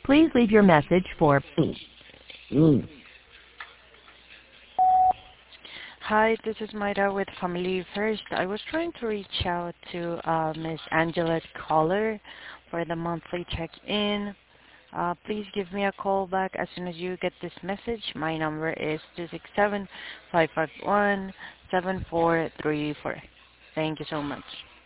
Please leave your message for Hi, this is Maida with Family First. I was trying to reach out to Miss Angela Caller for the monthly check-in. Please give me a call back as soon as you get this message. My number is 267-551-7434. Thank you so much.